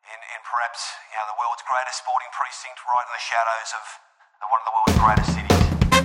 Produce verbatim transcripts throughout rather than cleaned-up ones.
in, in perhaps you know the world's greatest sporting precinct, right in the shadows of the, one of the world's greatest cities.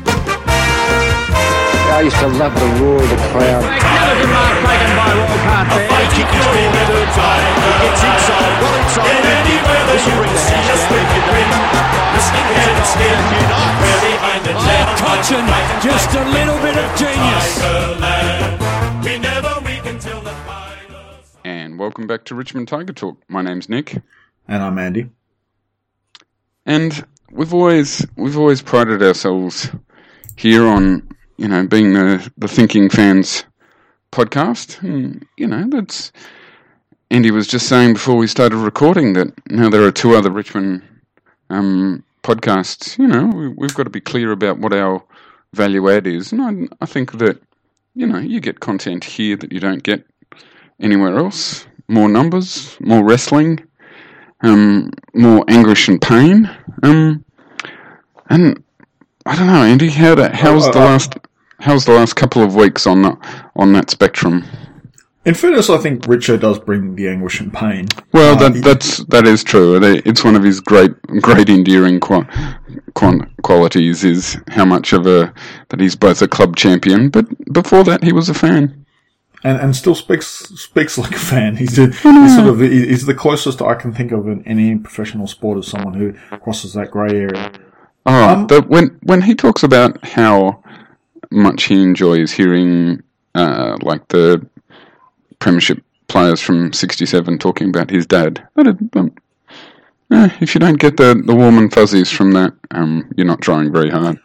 I used to love the roar of the crowd. Skeleton mark taken by Walcott there. A kick is been the third time. It's inside, well inside. And anywhere that you can see us make it win. The sneakers stand unite. We're behind the ten. Cochin, just a little bit of genius. We never weaken till the finals. And welcome back to Richmond Tiger Talk. My name's Nick. And I'm Andy. And we've always we've always prided ourselves here on, you know, being the, the Thinking Fans podcast. And, you know, that's... Andy was just saying before we started recording that now there are two other Richmond um, podcasts. You know, we, we've got to be clear about what our value add is. And I, I think that, you know, you get content here that you don't get anywhere else. More numbers, more wrestling, um, more anguish and pain. Um, and... I don't know, Andy. How the, how's the last how's the last couple of weeks on the, on that spectrum? In fairness, I think Richo does bring the anguish and pain. Well, uh, that that's that is true. It's one of his great great endearing qu- qu- qualities is how much of a that he's both a club champion, but before that he was a fan, and and still speaks speaks like a fan. He's a, he's sort of he's the closest I can think of in any professional sport as someone who crosses that grey area. Oh, um, but when when he talks about how much he enjoys hearing, uh, like the Premiership players from sixty-seven talking about his dad, that is, um, eh, if you don't get the, the warm and fuzzies from that, um, you're not trying very hard.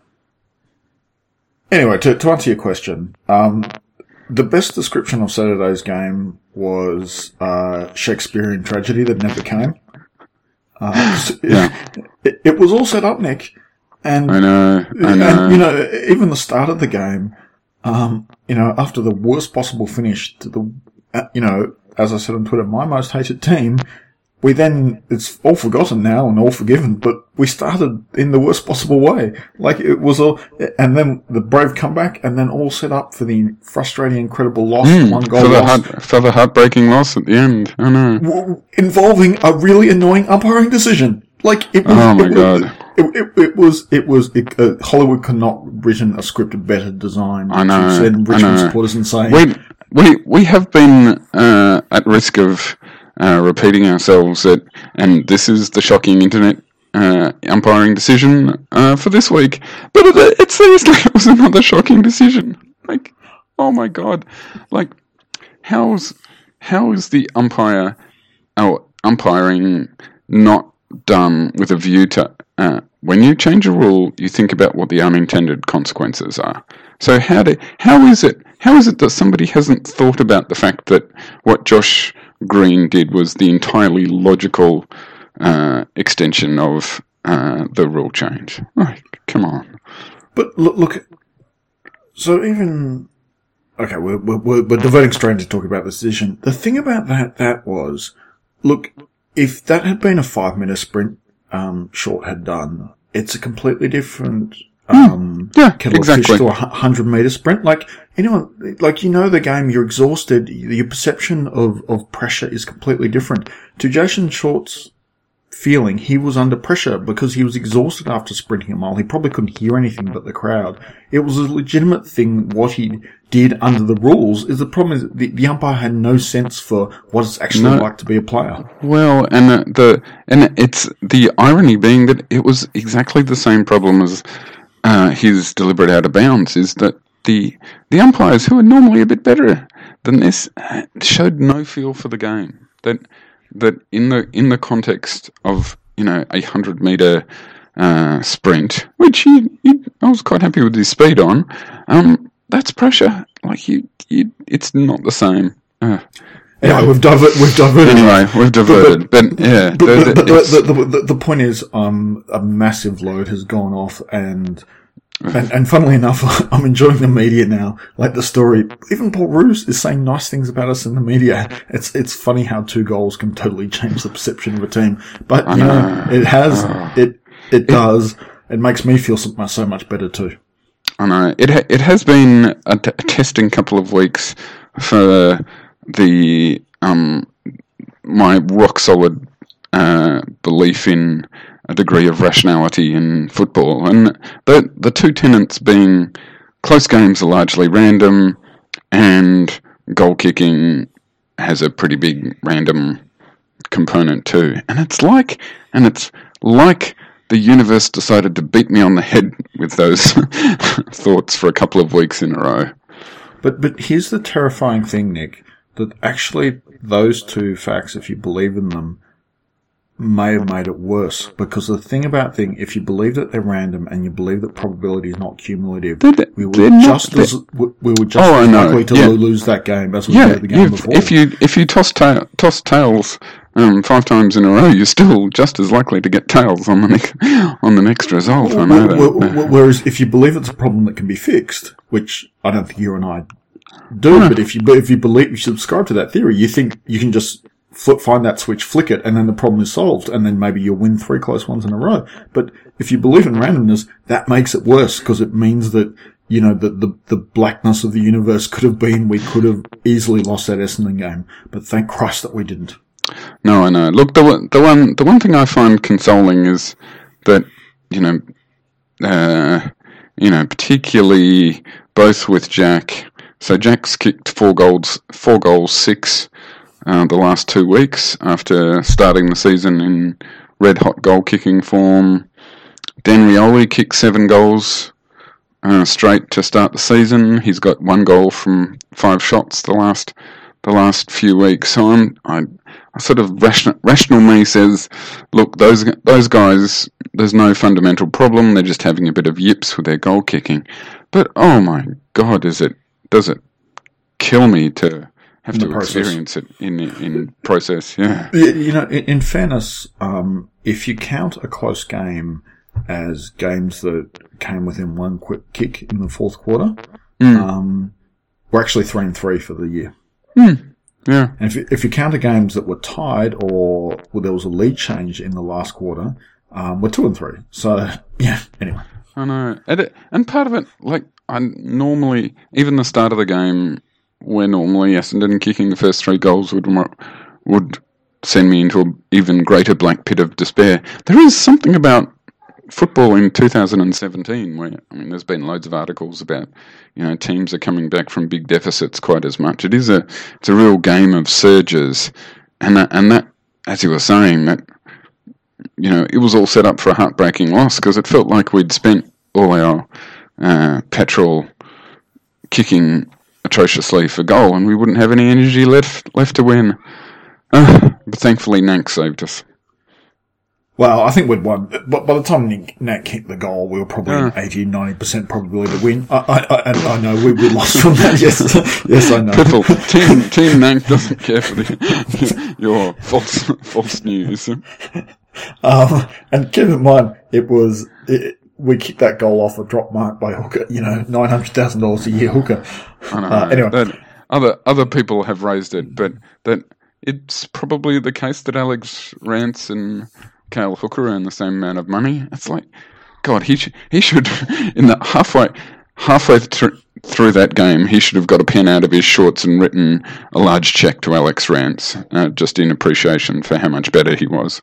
Anyway, to, to answer your question, um, the best description of Saturday's game was uh, Shakespearean tragedy that never came. Uh, yeah. it, it was all set up, Nick. And, I know, I know. And, you know, even the start of the game, um, you know, after the worst possible finish to the, uh, you know, as I said on Twitter, my most hated team, we then, it's all forgotten now and all forgiven, but we started in the worst possible way. Like, it was all, and then the brave comeback, and then all set up for the frustrating, incredible loss, Mm, one goal for the loss. heart, for the heartbreaking loss at the end. I know. W- involving a really annoying umpiring decision. Like, it was, Oh my it was, God. It, it, it was, it was, it, uh, Hollywood could not have written a script better designed I know, to send I Richmond know. supporters insane. We, we, we have been uh, at risk of uh, repeating ourselves at, and this is the shocking internet uh, umpiring decision uh, for this week. But it, it seriously it was another shocking decision. Like, oh my God. Like, how's, how is the umpire, oh, umpiring not done with a view to, uh, when you change a rule, you think about what the unintended consequences are. So how do, how is it, how is it that somebody hasn't thought about the fact that what Josh Green did was the entirely logical uh, extension of uh, the rule change? Like, come on. But look, look, so even, okay, we're, we're, we're diverting straight into talking about the decision. The thing about that, that was, look, if that had been a five minute sprint, um, Short had done, it's a completely different, um, yeah, kettle exactly. of fish to a hundred meter sprint. Like, anyone, like, you know the game, you're exhausted, your perception of, of pressure is completely different. To Jason Short's feeling, he was under pressure because he was exhausted after sprinting a mile. He probably couldn't hear anything but the crowd. It was a legitimate thing what he did under the rules. Is the problem is the, the umpire had no sense for what it's actually No. like to be a player. Well, and the, the and it's the irony being that it was exactly the same problem as uh, his deliberate out of bounds. Is that the the umpires who are normally a bit better than this uh, showed no feel for the game. That that in the in the context of, you know, a hundred meter uh, sprint, which he, he I was quite happy with his speed on. Um, that's pressure. Like you, you it's not the same. Uh, Anyway, we've diverted. We've diverted. Anyway, we've diverted. But, but, but yeah, But, the, but, but it's- the, the, the, the point is, um, a massive load has gone off, and and, and funnily enough, I'm enjoying the media now. Like the story, even Paul Roos is saying nice things about us in the media. It's it's funny how two goals can totally change the perception of a team. But you know, it has, it it does. It makes me feel so, so much better too. I know it. Ha- it has been a, t- a testing couple of weeks for the um my rock solid uh, belief in a degree of rationality in football. And the, the two tenets being close games are largely random and goal kicking has a pretty big random component too. And it's like, and it's like the universe decided to beat me on the head with those thoughts for a couple of weeks in a row. But but here's the terrifying thing, Nick, that actually those two facts, if you believe in them, may have made it worse. Because the thing about thing, if you believe that they're random and you believe that probability is not cumulative, They're, we were they're just not, as we were just oh, as know, likely to yeah. lose that game as we yeah, did the game if, before. if you if you toss ta- toss tails um, five times in a row, you're still just as likely to get tails on the next on the next result. I know Well, that. well, Whereas if you believe it's a problem that can be fixed, which I don't think you and I do, No. but if you but if you believe you subscribe to that theory, you think you can just flip, find that switch, flick it, and then the problem is solved, and then maybe you'll win three close ones in a row. But if you believe in randomness, that makes it worse because it means that you know the, the the blackness of the universe could have been we could have easily lost that Essendon game, but thank Christ that we didn't. No, I know. Look, the one- the one the one thing I find consoling is that you know, uh, you know, particularly both with Jack. So Jack's kicked four goals, four goals, six uh, the last two weeks after starting the season in red hot goal kicking form. Dan Rioli kicked seven goals uh, straight to start the season. He's got one goal from five shots the last the last few weeks. So I'm I, I sort of rational, rational me says, look, those those guys, there's no fundamental problem. They're just having a bit of yips with their goal kicking. But oh my God, is it does it kill me to have In the to process. experience it in in process? Yeah. Yeah, you know, in, in fairness, um, if you count a close game as games that came within one quick kick in the fourth quarter, Mm. um, we're actually three and three for the year. Mm. Yeah. And if you, if you count the games that were tied or well, there was a lead change in the last quarter, um, we're two and three. So yeah. Anyway, I know, and, it, and part of it, like I normally, even the start of the game, where normally Essendon kicking the first three goals would would send me into an even greater black pit of despair. There is something about football in two thousand seventeen where, I mean, there's been loads of articles about, you know, teams are coming back from big deficits quite as much. It is a, it's a real game of surges, and that, and that, as you were saying, that, you know, it was all set up for a heartbreaking loss because it felt like we'd spent all our uh, petrol kicking atrociously for goal, and we wouldn't have any energy left left to win. Uh, but thankfully, Nank saved us. well, I think we'd won. But by the time Nick, Nat kicked the goal, we were probably Yeah. an eighty, ninety percent probability to win. I, I, I, and I know we, we lost from that. Yes, yes, I know. Piffle, Team Team Nank doesn't care for the, your false false news. Um, and keep in mind, it was, it, we kicked that goal off a drop mark by Hooker, you know, nine hundred thousand dollars a year Hooker. I know. Uh, anyway. that other other people have raised it, but that it's probably the case that Alex Rance and Cale Hooker earn the same amount of money. It's like, God, he should, he should in the halfway halfway through through that game, he should have got a pen out of his shorts and written a large check to Alex Rance, uh, just in appreciation for how much better he was.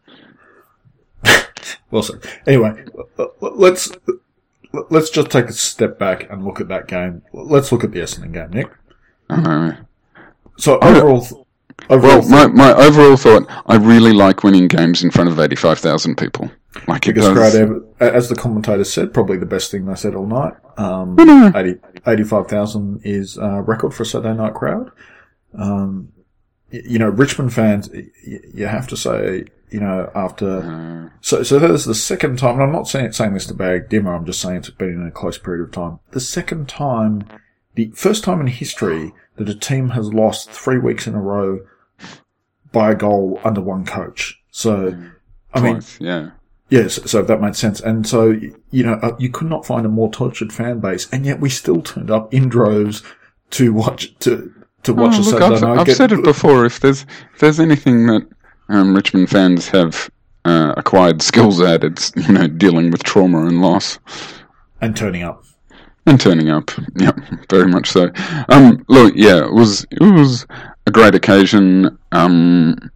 Well said. Anyway, let's, let's just take a step back and look at that game. Let's look at the Essendon game, Nick. I know. So overall, overall, Well, my, my overall thought, I really like winning games in front of eighty-five thousand people. Like it biggest does. crowd ever, as the commentator said, probably the best thing they said all night. Um, know. eighty, eighty-five thousand is a record for a Saturday night crowd. Um, y- you know, Richmond fans, y- you have to say, you know, after, Uh, so, so that is the second time, and I'm not saying, saying this to bag Dimmer, I'm just saying it's been in a close period of time. The second time, the first time in history that a team has lost three weeks in a row by a goal under one coach. So, I mean, twice, yeah. yes, so that made sense. And so, you know, uh, you could not find a more tortured fan base, and yet we still turned up in droves to watch, to, to watch Oh, a look, Saturday I've, night. I've get- said it before. If there's if there's anything that um, Richmond fans have uh, acquired skills at, it's, you know, dealing with trauma and loss And turning up. and turning up. Yep, very much so. Um, look, yeah, it was it was a great occasion. Um,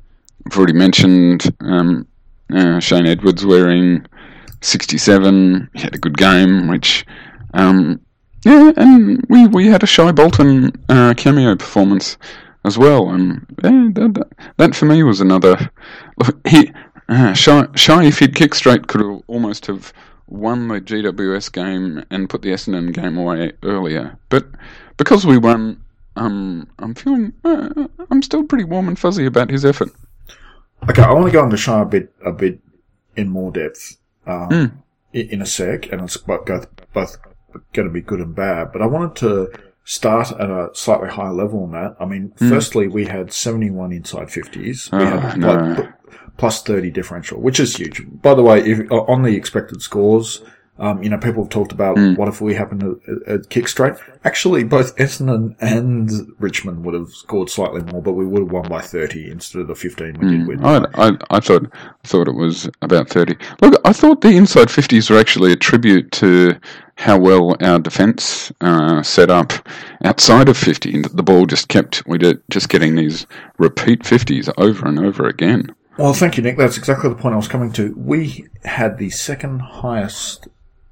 I've already mentioned um, uh, Shane Edwards wearing sixty-seven. He had a good game, which, um, yeah, and we, we had a Shy Bolton uh, cameo performance as well, and yeah, that, that for me was another. Look, he uh, Shy, Shy, if he'd kicked straight, could have almost have won the G W S game and put the Essendon game away earlier, but because we won, um, I'm feeling uh, I'm still pretty warm and fuzzy about his effort. Okay, I want to go into Shy a bit, a bit in more depth um, mm. in a sec, and it's both, both going to be good and bad. But I wanted to start at a slightly higher level on that. I mean, mm. firstly, we had seventy-one inside fifties. We oh, had no. like, plus thirty differential, which is huge. By the way, if, on the expected scores, um, you know, people have talked about mm. what if we happen to uh, kick straight. Actually, both Essendon and Richmond would have scored slightly more, but we would have won by thirty instead of the fifteen we mm. did with. I, I, I thought I thought it was about thirty. Look, I thought the inside fifties were actually a tribute to how well our defence uh, set up outside of fifty. The ball just kept we did just getting these repeat fifties over and over again. Well, thank you, Nick. That's exactly the point I was coming to. We had the second highest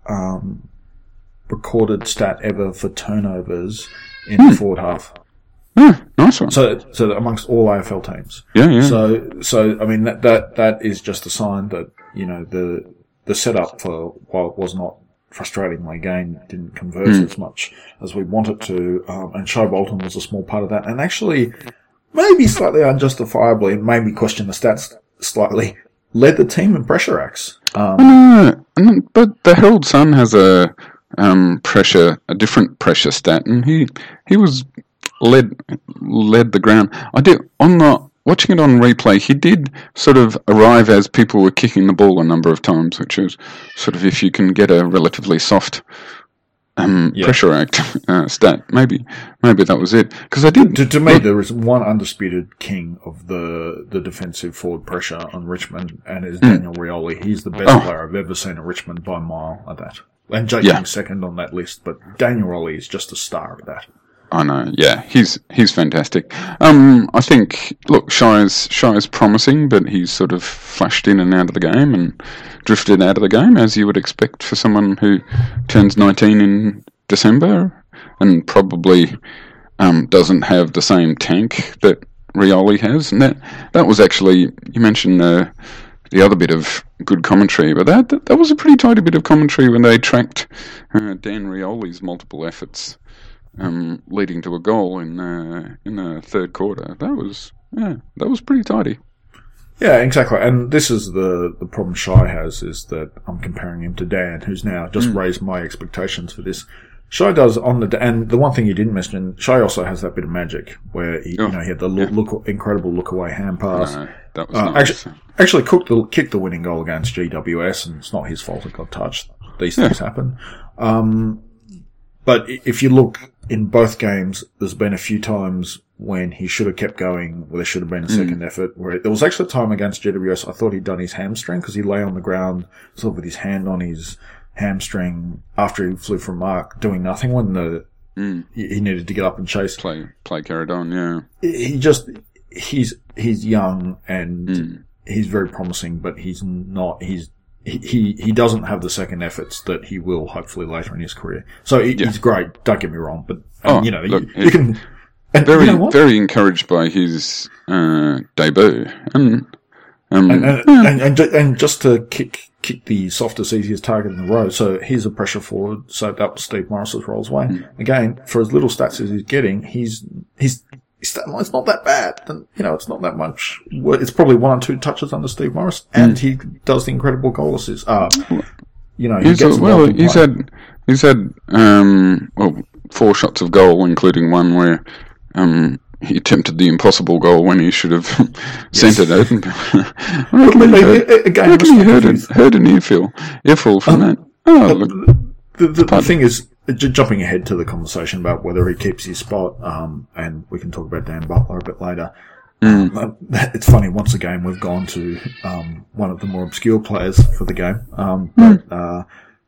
um, recorded stat ever for turnovers in hmm. the forward half. Yeah, nice one. So, so amongst all A F L teams. Yeah, yeah. So, so I mean that that that is just a sign that you know the the setup for while it was not frustratingly again didn't convert mm. as much as we wanted to, um, and Shy Bolton was a small part of that, and actually. Maybe slightly unjustifiably, and made me question the stats slightly, led the team in pressure acts. Um, no, no, but the Herald Sun has a um, pressure, a different pressure stat, and he he was led led the ground. I did on the watching it on replay. He did sort of arrive as people were kicking the ball a number of times, which is sort of if you can get a relatively soft. Um, yeah. Pressure act uh, stat. Maybe, maybe that was it. Because I did. To, to me, there is one undisputed king of the the defensive forward pressure on Richmond, and it's mm. Daniel Rioli. He's the best oh. player I've ever seen at Richmond by a mile at that. And Jake yeah. King's second on that list, but Daniel Rioli is just a star at that. I know. Yeah, he's he's fantastic. Um, I think look, Shy's Shy's promising, but he's sort of flashed in and out of the game and drifted out of the game as you would expect for someone who turns nineteen in December and probably um, doesn't have the same tank that Rioli has. And that that was actually you mentioned uh, the other bit of good commentary, but that, that that was a pretty tidy bit of commentary when they tracked uh, Dan Rioli's multiple efforts. Um, leading to a goal in uh, in the third quarter. That was yeah, that was pretty tidy. Yeah, exactly. And this is the the problem Shy has is that I'm comparing him to Dan, who's now just mm. raised my expectations for this. Shy does on the and the one thing you didn't mention, Shy also has that bit of magic where he, oh, you know he had the look, yeah. look incredible look away hand pass. No, that was uh, nice. Actually, actually cooked the kicked the winning goal against G W S, and it's not his fault it got touched. These things yeah. happen. Um, but if you look. In both games, there's been a few times when he should have kept going, where there should have been a second mm. effort. Where there was actually a time against G W S, I thought he'd done his hamstring because he lay on the ground, sort of with his hand on his hamstring after he flew from mark, doing nothing when the mm. he needed to get up and chase. Play, play carried on, yeah. He just he's he's young and mm. he's very promising, but he's not. He's He he doesn't have the second efforts that he will hopefully later in his career. So he, yeah. he's great. Don't get me wrong, but um, oh, you know look, you, you can. And very you know what? very encouraged by his uh, debut, and um, and and, yeah. and, and and just to kick kick the softest, easiest target in the row. So here's a pressure forward. So that was Steve Morris's roles way. Mm. Again, for as little stats as he's getting, he's he's. It's not that bad. And, you know, it's not that much. It's probably one or two touches under Steve Morris, and mm. he does the incredible goal assist. Uh, you know, he he's gets a, well, he's play. had he's had um, well four shots of goal, including one where um, he attempted the impossible goal when he should have sent it out. I reckon he heard, again, I reckon he heard, an, heard an earful, earful from um, that. Oh, look, the, the, the thing is. Just jumping ahead to the conversation about whether he keeps his spot, um, and we can talk about Dan Butler a bit later. Mm. Um, it's funny, once again, we've gone to um, one of the more obscure players for the game. Um, mm. But, uh,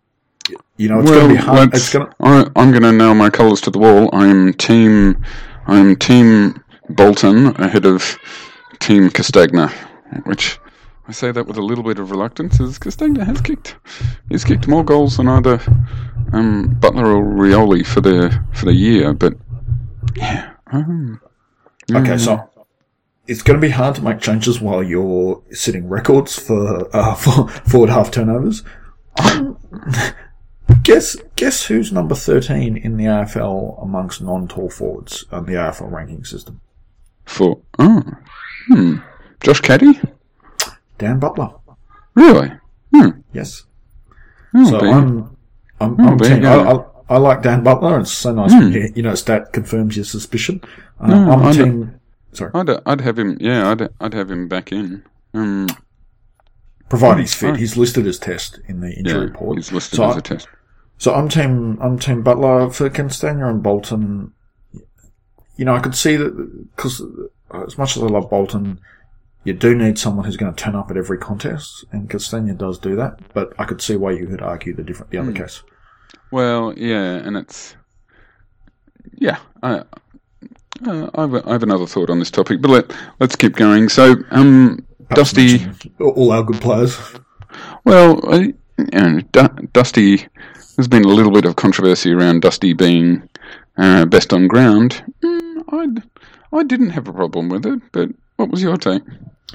you know, it's well, going to be hard. It's gonna... I, I'm going to nail my colours to the wall. I'm team, I'm team Bolton ahead of team Castagna. which I say that with a little bit of reluctance, is Castagna has kicked. He's kicked more goals than either um, Butler or Rioli for the for the year, but yeah. Um, Okay, so it's going to be hard to make changes while you're setting records for uh, for forward half turnovers. Um, guess guess who's number thirteen in the A F L amongst non-tall forwards on the A F L ranking system? For oh, hmm, Josh Caddy? Dan Butler. Really? Hmm. Yes. Oh, So there- I'm I'm, Oh, I'm there team, you I, go. I, I like Dan Butler. It's so nice when you, you know stat confirms your suspicion. Uh, No, I'm I don't- team. Sorry, I'd I'd have him. Yeah, I'd I'd have him back in. Um, provided he's fit. fine. He's listed as test in the injury yeah, report. he's listed So as I- a test. So I'm team I'm team Butler for Castagna and Bolton. You know, I could see that because as much as I love Bolton, you do need someone who's going to turn up at every contest, and Castagna does do that. But I could see why you could argue the different the other case. Well, yeah, and it's yeah. I uh, I've I have another thought on this topic, but let let's keep going. So, um, Dusty. All our good players. Well, I, you know, Du- Dusty. There's been a little bit of controversy around Dusty being uh, best on ground. Mm, I I didn't have a problem with it, but what was your take?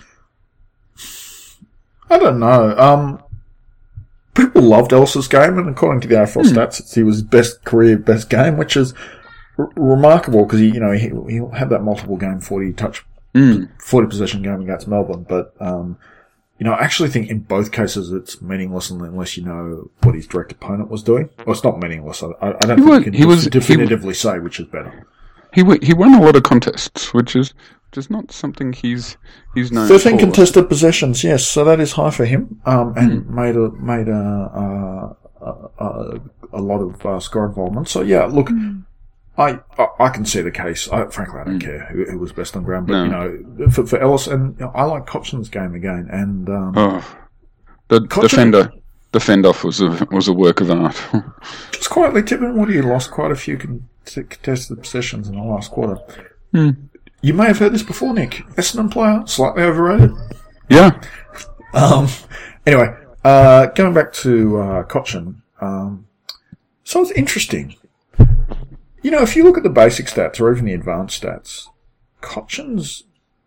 I don't know. Um, people loved Elsa's game, and according to the A F L Hmm. stats, it's, he was his best career best game, which is r- remarkable because he, you know, he, he had that multiple game forty touch, Mm. forty possession game against Melbourne. But um, you know, I actually think in both cases it's meaningless unless you know what his direct opponent was doing. Well, it's not meaningless. I, I don't He think was- you can he was- he- definitively say which is better. He w- he won a lot of contests, which is which is not something he's he's known Thirteen for. contested possessions, yes, so that is high for him, um, and Hmm. made a made a a, a, a lot of uh, score involvement. So yeah, look, I, I I can see the case. I, frankly, I don't care who, who was best on ground, but No. you know, for, for Ellis, and you know, I like Cochin's game again, and um, Oh, the Cochin- defender the fend off was a was a work of art. just quietly tipping Woody lost quite a few con- contested possessions in the last quarter. Hmm. You may have heard this before, Nick. Essendon player, slightly overrated. Yeah. Um, anyway, uh, going back to uh, Cochin, um, so it's interesting. You know, if you look at the basic stats or even the advanced stats, Cochin's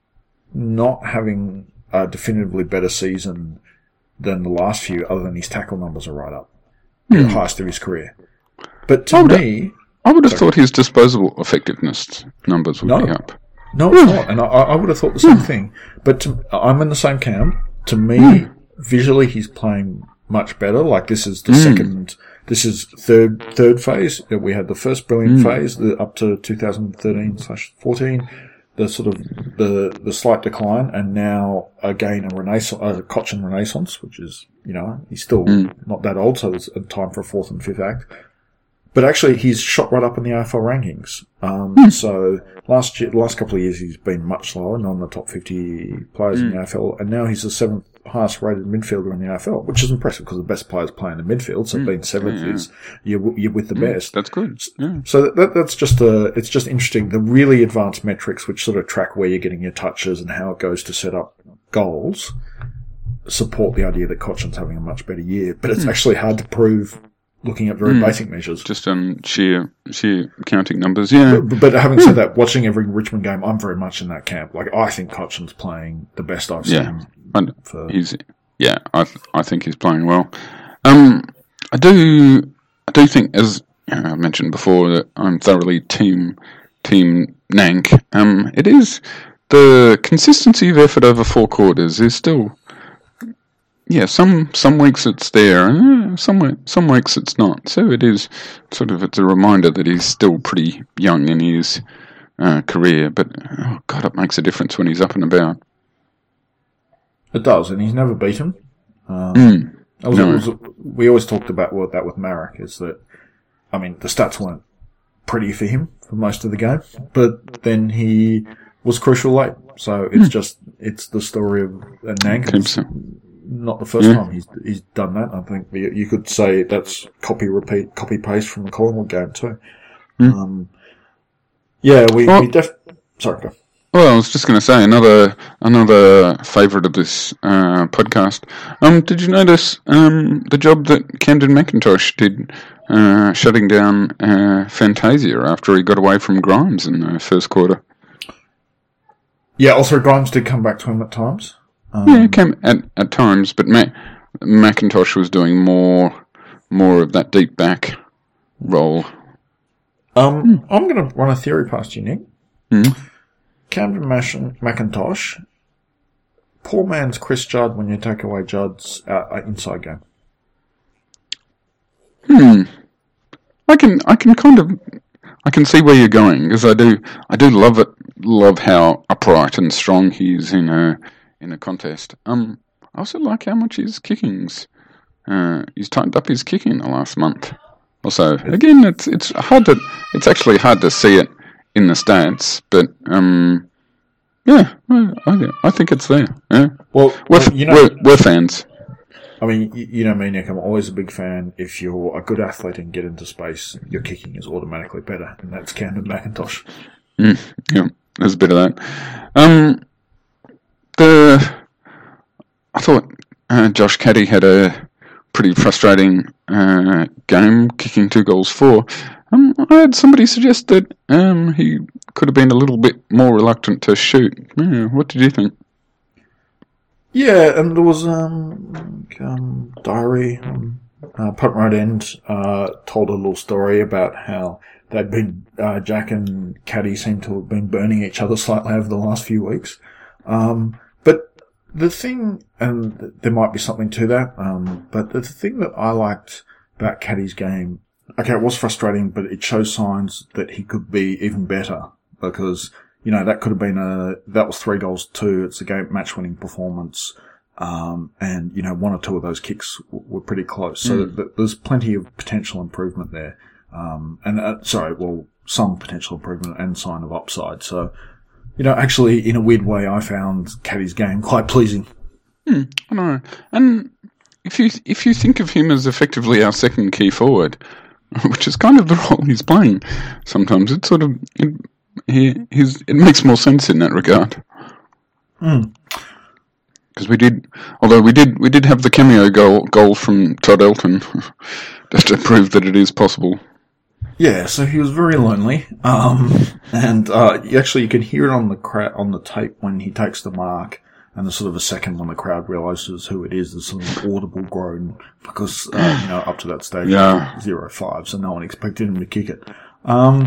not having a definitively better season than the last few, other than his tackle numbers are right up, the highest of his career. But to Oh, no. me, I would have thought his disposable effectiveness numbers would No. be up. no, it's not, and I, I would have thought the same thing. But to, I'm in the same camp. To me, visually, he's playing much better. Like this is the second, this is third third phase. We had the first brilliant phase, the, up to two thousand thirteen slash fourteen. The sort of the the slight decline, and now again a renaissance, a Cochin renaissance, which is you know he's still not that old, so there's a time for a fourth and fifth act. But actually, he's shot right up in the A F L rankings. Um, So last year, last couple of years, he's been much lower, not in the top fifty players in the A F L, and now he's the seventh highest rated midfielder in the A F L, which is impressive because the best players play in the midfield. So being seventh yeah, yeah. is you're, you're with the best. That's good. Yeah. So that, that that's just a, it's just interesting. The really advanced metrics, which sort of track where you're getting your touches and how it goes to set up goals, support the idea that Cochin's having a much better year. But it's actually hard to prove looking at very basic measures. Just on sheer sheer counting numbers. Yeah. But, but having said that, watching every Richmond game, I'm very much in that camp. Like, I think Cochin's playing the best I've Yeah. seen. And For, he's yeah. I th- I think he's playing well. Um, I do I do think, as you know, I mentioned before, that I'm thoroughly team team Nank. Um, it is the consistency of effort over four quarters is still. Yeah, some some weeks it's there, and uh, some we- some weeks it's not. So it is sort of it's a reminder that he's still pretty young in his uh, career. But oh God, it makes a difference when he's up and about. it does, and he's never beaten. Um, Mm. I was, No. it was, we always talked about what that with Marek is that, I mean, the stats weren't pretty for him for most of the game, but then he was crucial late. So it's just, it's the story of a Nank. Keeps It's it. not the first Yeah. time he's he's done that. I think you, you could say that's copy repeat, copy paste from the Collingwood game too. Um, yeah, we, Well- we def- sorry, go. Well, I was just going to say another another favourite of this uh, podcast. Um, did you notice um, the job that Camden McIntosh did uh, shutting down uh, Fantasia after he got away from Grimes in the first quarter? Yeah, also Grimes did come back to him at times. Um, Yeah, it came at, at times, but Mac, McIntosh was doing more more of that deep back role. Um, I'm going to run a theory past you, Nick. Mm. Camden Mash- McIntosh, poor man's Chris Judd when you take away Judd's uh, uh, inside game. Hmm. I can I can kind of I can see where you're going, because I do I do love it love how upright and strong he is in a in a contest. Um, I also like how much his kickings. Uh, he's tightened up his kicking the last month. Also, again, it's it's hard to it's actually hard to see it in the stats, but um, yeah, I, I, I think it's there. Yeah, Well, we're well, you know, we're, we're fans. I mean, you, you know me, Nick. I'm always a big fan. If you're a good athlete and get into space, your kicking is automatically better, and that's Camden McIntosh. Mm, yeah, there's a bit of that. Um, the I thought uh, Josh Caddy had a pretty frustrating uh, game, kicking two goals for. Um, I had somebody suggest that um, he could have been a little bit more reluctant to shoot. Yeah, what did you think? Yeah, and there was um, um diary um, uh, Punt Right End uh, told a little story about how they'd been uh, Jack and Caddy seem to have been burning each other slightly over the last few weeks. Um, but the thing, and there might be something to that, um, but the thing that I liked about Caddy's game, okay, it was frustrating, but it shows signs that he could be even better, because, you know, that could have been a, that was three goals two. It's a game match winning performance. Um, and, you know, one or two of those kicks w- were pretty close. So Mm. th- there's plenty of potential improvement there. Um, and, uh, sorry, well, some potential improvement and sign of upside. So, you know, actually, in a weird way, I found Caddy's game quite pleasing. Hmm, I know. And if you if you think of him as effectively our second key forward, which is kind of the role he's playing, sometimes it sort of it, he his it makes more sense in that regard. Mm. Because we did, although we did we did have the cameo goal goal from Todd Elton, just to prove that it is possible. Yeah, so he was very lonely, um, and uh, you actually you can hear it on the cra- on the tape when he takes the mark, and there's sort of a second when the crowd realises who it is. There's sort of an audible groan because uh, you know up to that stage, Yeah. zero five, so no one expected him to kick it. Um,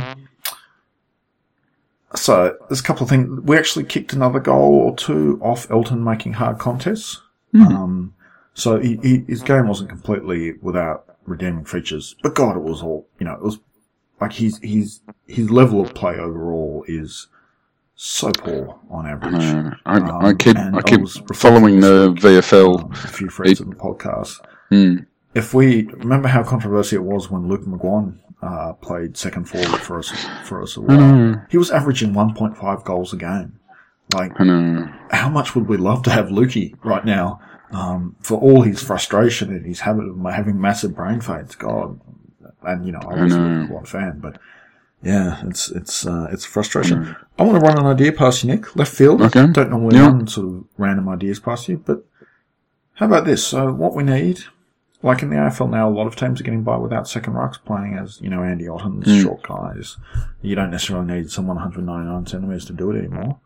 so there's a couple of things. We actually kicked another goal or two off Elton making hard contests. Um, so he, he, his game wasn't completely without redeeming features, but God, it was all you know. It was. Like his his his level of play overall is so poor on average. Uh, I, Um, I keep and I keep was reflecting following this the week, V F L. um, a few friends in the podcast. Mm. If we remember how controversial it was when Luke McGuan uh, played second forward for us for us a while, Mm. he was averaging one point five goals a game. Like, I know. how much would we love to have Lukey right now? Um, for all his frustration and his habit of having massive brain fades, God. And, you know, I was a know. Luke McGuan fan, but yeah, it's, it's, uh, it's frustration. I want to run an idea past you, Nick. Left field. Okay. Don't normally Yeah. run sort of random ideas past you, but how about this? So what we need, like in the A F L now, a lot of teams are getting by without second rucks playing as, you know, Andy Otten's Mm. short guys. You don't necessarily need someone one hundred ninety-nine centimetres to do it anymore.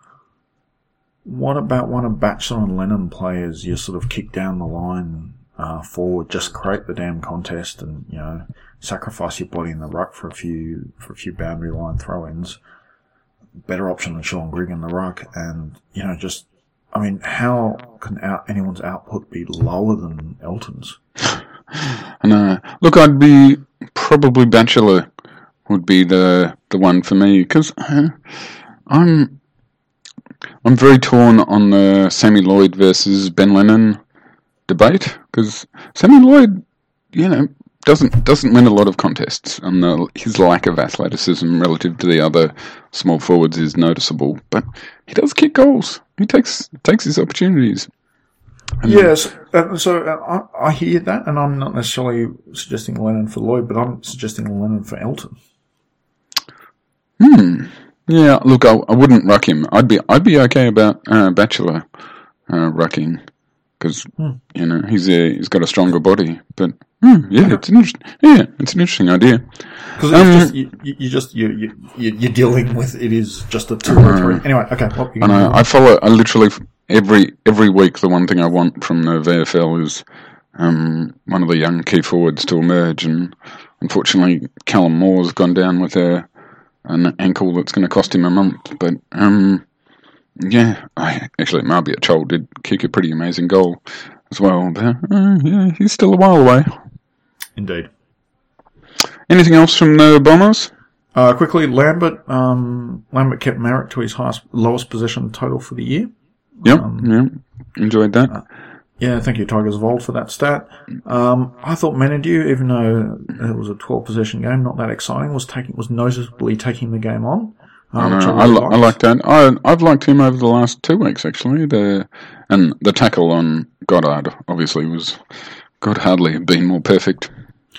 What about one of Batchelor and Lennon players you sort of kick down the line uh, forward, just create the damn contest and, you know, sacrifice your body in the ruck for a few for a few boundary line throw-ins? Better option than Sean Grigg in the ruck, and, you know, just, I mean, how can out, anyone's output be lower than Elton's? And uh, look, I'd be probably Batchelor would be the the one for me, because uh, I'm I'm very torn on the Sammy Lloyd versus Ben Lennon debate, because Sammy Lloyd, you know, doesn't doesn't win a lot of contests, and the, his lack of athleticism relative to the other small forwards is noticeable. But he does kick goals. He takes takes his opportunities. And Yes, uh, so uh, I, I hear that, and I'm not necessarily suggesting Lennon for Lloyd, but I'm suggesting Lennon for Elton. Hmm. Yeah, look, I, I wouldn't ruck him. I'd be I'd be okay about uh, Bachelor uh, rucking because hmm. you know he's a, he's got a stronger body. But hmm, yeah, okay. it's an inter- yeah, it's an interesting idea. Because um, just, you, you just you you you're dealing with it is just a two or three. Anyway, okay. What I know. I follow. I literally every every week. The one thing I want from the V F L is um, one of the young key forwards to emerge, and unfortunately, Callum Moore's gone down with a. an ankle that's going to cost him a month. But, um, yeah, I, actually, Marbiot Chol did kick a pretty amazing goal as well. But, uh, yeah, he's still a while away. Indeed. Anything else from the Bombers? Uh, quickly, Lambert. Um, Lambert kept Merritt to his highest, lowest possession total for the year. Yep, um, yeah, enjoyed that. Uh, Yeah, thank you, Tigers of Old, for that stat. Um, I thought Menadieu, even though it was a twelve possession game, not that exciting, was taking was noticeably taking the game on. Um, I, know, I, really I, I like that. I, I've liked him over the last two weeks, actually. The and the tackle on Goddard obviously was could hardly have been more perfect.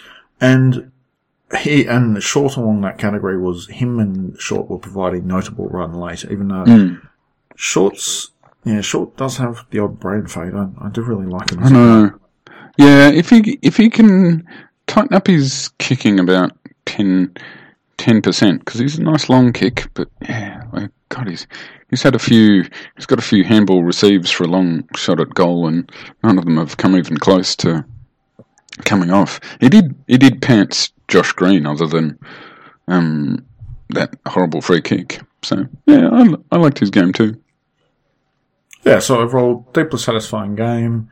And he and Short along that category was him and Short were providing notable run late, even though mm. Short's. Yeah, Short does have the odd brain fade. I, I do really like him. I know. Yeah, if he if he can tighten up his kicking about ten percent, because he's a nice long kick, but yeah, like, God, he's he's had a few. He's got a few handball receives for a long shot at goal, and none of them have come even close to coming off. He did he did pants Josh Green, other than um, that horrible free kick. So yeah, I, I liked his game too. Yeah, so overall, deeply satisfying game.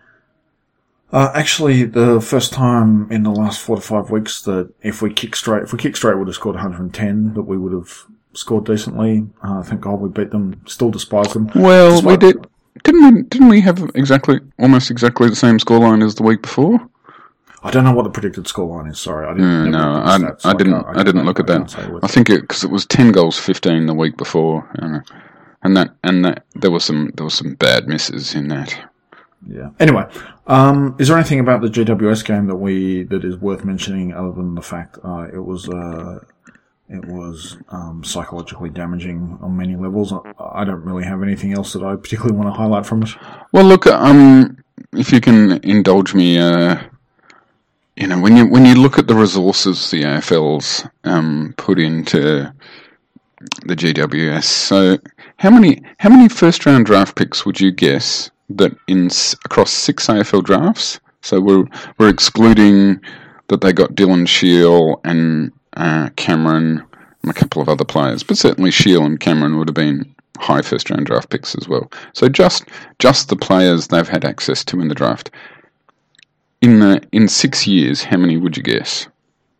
Uh, actually, the first time in the last four to five weeks that if we kick straight, if we kick straight, we would have scored one hundred ten, that we would have scored decently. Uh, thank God we beat them, still despise them. Well, Despite- we did, didn't we, didn't we have exactly, almost exactly the same scoreline as the week before? I don't know what the predicted scoreline is, sorry. I didn't, Uh, no, I, I, stats, so didn't, I, can't- I didn't I look at can't that. say with- I think it, because it was ten goals fifteen the week before, uh, and that, and that, there was some, there was some bad misses in that. Yeah. Anyway, um, is there anything about the G W S game that we that is worth mentioning other than the fact uh, it was uh, it was um, psychologically damaging on many levels? I, I don't really have anything else that I particularly want to highlight from it. Well, look, um, if you can indulge me, uh, you know, when you when you look at the resources the A F L's um, put into the G W S, so how many how many first round draft picks would you guess that in across six A F L drafts? So we're we're excluding that they got Dylan Shiel and uh, Cameron and a couple of other players, but certainly Shiel and Cameron would have been high first round draft picks as well. So just just the players they've had access to in the draft. In the in six years, how many would you guess?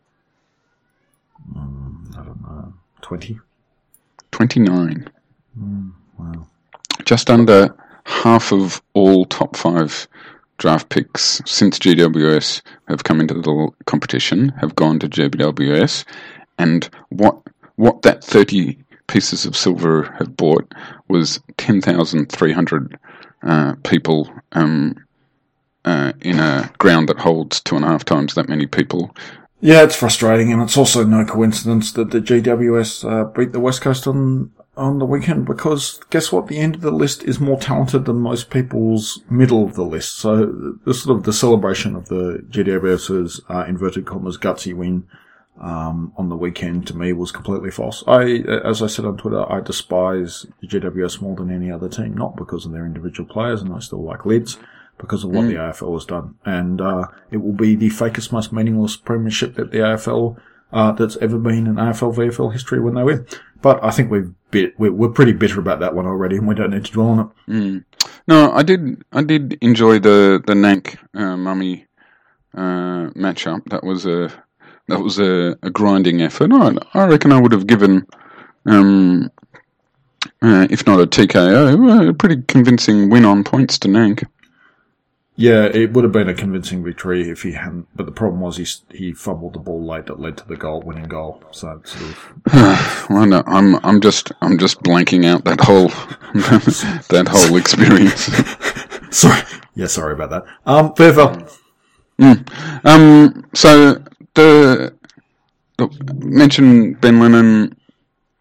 Um, I don't know, twenty. Twenty-nine. Mm, wow. Just under half of all top five draft picks since G W S have come into the competition have gone to G W S, and what what that thirty pieces of silver have bought was ten thousand three hundred uh, people um, uh, in a ground that holds two and a half times that many people. Yeah, it's frustrating, and it's also no coincidence that the G W S uh, beat the West Coast on on the weekend, because guess what? The end of the list is more talented than most people's middle of the list. So the sort of the celebration of the G W S's uh, inverted commas gutsy win um, on the weekend to me was completely false. I, as I said on Twitter, I despise the G W S more than any other team, not because of their individual players, and I still like Lids, because of what mm. the A F L has done. And uh, it will be the fakest, most meaningless premiership that the A F L uh, that's ever been in A F L V F L history when they win. But I think we've bit, we're, we're pretty bitter about that one already, and we don't need to dwell on it. Mm. No, I did I did enjoy the the Nank uh, Mummy uh, matchup. That was a that was a, a grinding effort. I, I reckon I would have given, um, uh, if not a T K O, a pretty convincing win on points to Nank. Yeah, it would have been a convincing victory if he hadn't. But the problem was he he fumbled the ball late that led to the goal, winning goal. So it's sort of well, no, I'm I'm just I'm just blanking out that whole that whole experience. sorry, yeah, sorry about that. Um, V F L. Mm. Um, so the, the mention Ben Lennon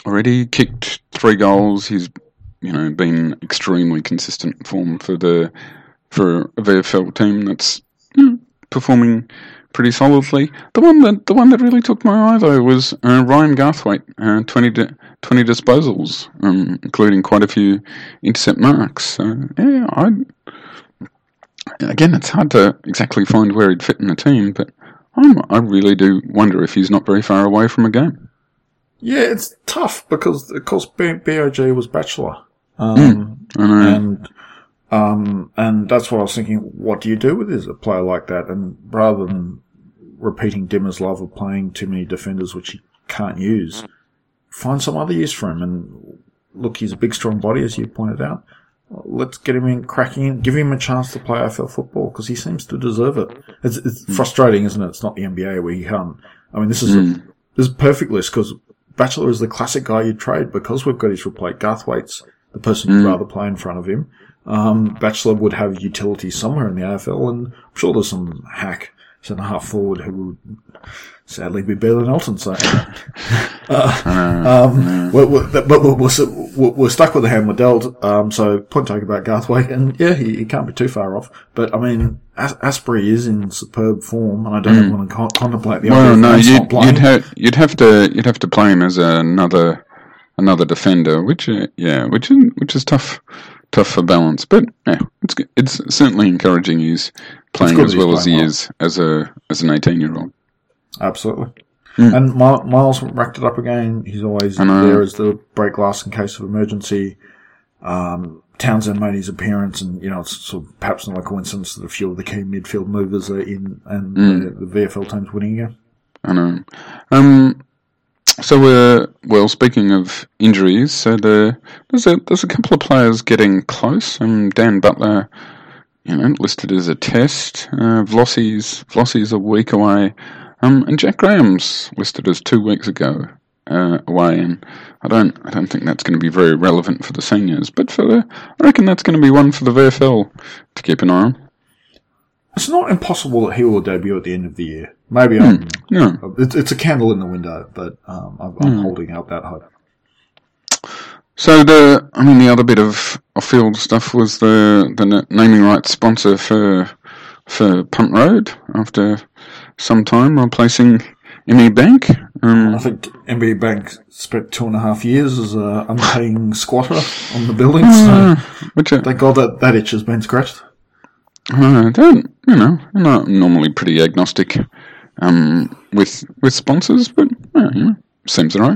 already kicked three goals. He's, you know, been extremely consistent form for the for a V F L team that's, you know, performing pretty solidly. The one that the one that really took my eye though was uh, Ryan Garthwaite, uh, twenty, di- twenty disposals, um, including quite a few intercept marks. So yeah, I again, it's hard to exactly find where he'd fit in the team, but I'm, I really do wonder if he's not very far away from a game. Yeah, it's tough because, of course, B- BOG was Bachelor. Um, mm, I know. And, um, and that's what I was thinking, what do you do with a player like that? And rather than repeating Dimmer's love of playing too many defenders, which he can't use, find some other use for him. And look, he's a big, strong body, as you pointed out. Let's get him in, cracking in, give him a chance to play A F L football because he seems to deserve it. It's, it's mm. frustrating, isn't it? It's not the N B A where you can't. I mean, this is mm. a, this is a perfect list because Bachelor is the classic guy you'd trade because we've got his replay. Garthwaite's the person you'd mm. rather play in front of him. Um, Bachelor would have utility somewhere in the A F L, and I'm sure there's some hack centre half forward who would sadly be better than Elton. So, uh, um, we're, we're, but we're, we're, we're stuck with the hand we're dealt. Um, so point taken about Garthwaite, and yeah, he, he can't be too far off. But I mean, As- Asprey is in superb form, and I don't mm. want to con- contemplate the well, idea. no, of you'd, not you'd have you'd have to you'd have to play him as another another defender, which uh, yeah, which is which is tough. Tough for balance, but yeah, it's it's certainly encouraging he's playing as well as he well. is as a as an eighteen-year-old. Absolutely. Mm. And Miles racked it up again. He's always there as the break glass in case of emergency. Um, Townsend made his appearance, and you know it's sort of perhaps not a coincidence that a few of the key midfield movers are in, and mm. the, the V F L team's winning again. I know. Um. So, uh, well, speaking of injuries, so the, there's a there's a couple of players getting close. Um, Dan Butler, you know, listed as a test. Uh, Vlossie's Vlossie's a week away, um, and Jack Graham's listed as two weeks ago uh, away. And I don't I don't think that's going to be very relevant for the seniors, but for the I reckon that's going to be one for the V F L to keep an eye on. It's not impossible that he will debut at the end of the year. Maybe I'm, mm, yeah. it's, it's a candle in the window, but um, I'm, I'm mm. holding out that hope. So the, I mean, the other bit of off-field stuff was the the naming rights sponsor for for Punt Road after some time replacing M E Bank. Um, I think M E Bank spent two and a half years as a unpaying squatter on the building, uh, so which, uh, thank God that that itch has been scratched. I don't, you know, I'm not normally pretty agnostic um, with with sponsors, but uh, you know, seems alright.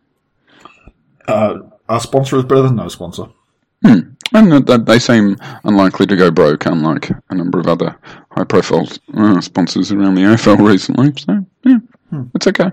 Uh, our sponsor is better than no sponsor. Hmm. And uh, they seem unlikely to go broke, unlike a number of other high-profile uh, sponsors around the A F L recently. So yeah, hmm. it's okay.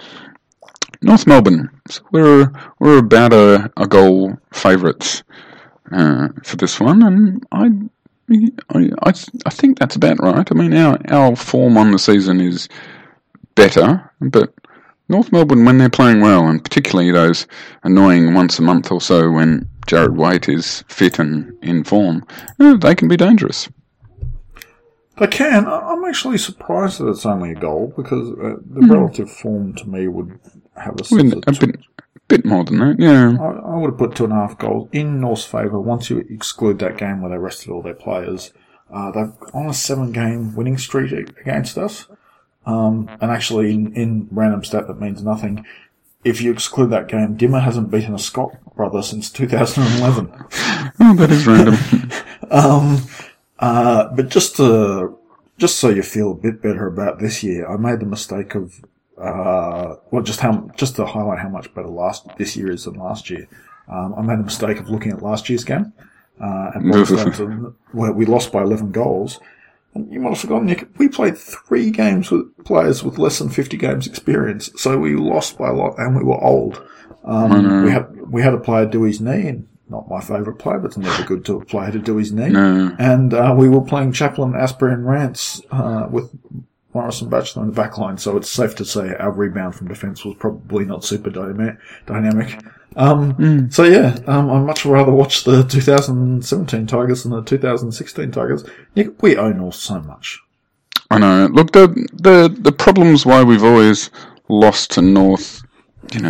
North Melbourne. So we're we're about a, a goal favourites uh, for this one, and I. I, I I think that's about right. I mean, our, our form on the season is better, but North Melbourne, when they're playing well, and particularly those annoying once a month or so when Jared Waite is fit and in form, eh, they can be dangerous. They can. I'm actually surprised that it's only a goal, because uh, the mm. relative form to me would have a, a, a bit... Bit more than that, yeah. I, I would have put two and a half goals in North's favour once you exclude that game where they rested all their players. Uh, they're on a seven-game winning streak against us. Um, and actually, in, in random stat that means nothing, if you exclude that game, Dimmer hasn't beaten a Scott brother since two thousand eleven. Oh, that is random. um, uh, but just to, just so you feel a bit better about this year, I made the mistake of Uh, well, just how, just to highlight how much better last, this year is than last year. Um, I made the mistake of looking at last year's game, uh, and to, where we lost by eleven goals. And you might have forgotten, Nick, we played three games with players with less than fifty games experience, so we lost by a lot, and we were old. Um, we had, we had a player do his knee, and not my favourite player, but it's never good to a player to do his knee. No. And, uh, we were playing Chaplin, Asprey and Rance, uh, with Morrison Batchelor in the back line, so it's safe to say our rebound from defence was probably not super dyma- dynamic. Um, mm. So yeah, um, I'd much rather watch the two thousand seventeen Tigers than the two thousand sixteen Tigers. Nick, we owe North so much. I know. Look, the the the problems why we've always lost to North, you know,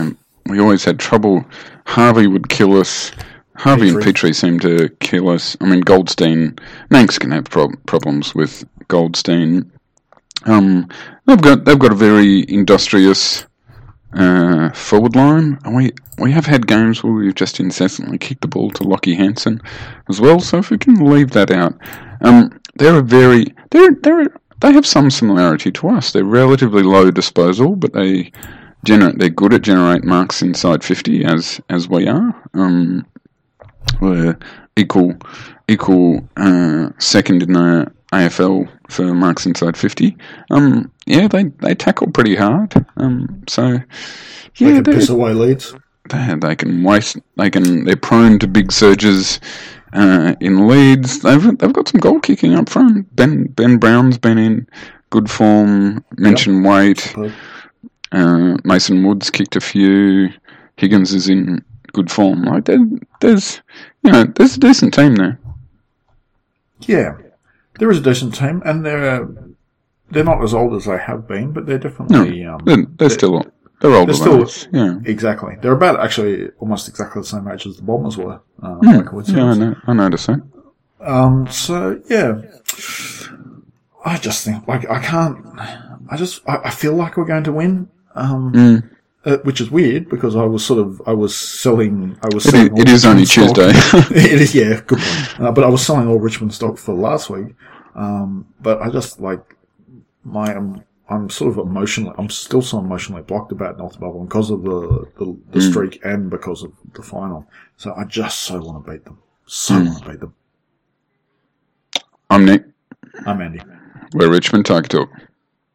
we always had trouble. Harvey would kill us. Harvey and Petrie seemed to kill us. I mean, Goldstein, Manx can have prob- problems with Goldstein. Um, they've got they've got a very industrious uh, forward line, and we we have had games where we've just incessantly kicked the ball to Lockie Hansen as well. So if we can leave that out, um, they're a very they're they're they have some similarity to us. They're relatively low disposal, but they generate they're good at generate marks inside fifty as as we are. Um, we're equal equal uh, second in the A F L for marks inside fifty. Um, yeah, they, they tackle pretty hard. Um, so yeah, they can piss away leads. They they can waste. They can. They're prone to big surges uh, in leads. They've they've got some goal kicking up front. Ben Ben Brown's been in good form. Mention yep. Waite. Uh, Mason Woods kicked a few. Higgins is in good form. Like there, there's you know there's a decent team there. Yeah. There is a decent team, and they're they're not as old as they have been, but they're definitely no, um, they're, they're, they're still they're older. They're still us. Yeah, exactly. They're about actually almost exactly the same age as the Bombers were. Uh, mm, yeah, I know. I noticed that. Um. So yeah, I just think like I can't. I just I, I feel like we're going to win. Um. Mm. Uh, which is weird because I was sort of I was selling I was it selling is, it is only stock. Tuesday. It is, yeah, good point. Uh, but I was selling all Richmond stock for last week. Um, but I just like my um, I'm sort of emotionally I'm still so emotionally blocked about North Melbourne because of the the, the mm. streak and because of the final. So I just so want to beat them. So mm. want to beat them. I'm Nick. I'm Andy. We're Richmond Tiger Talk.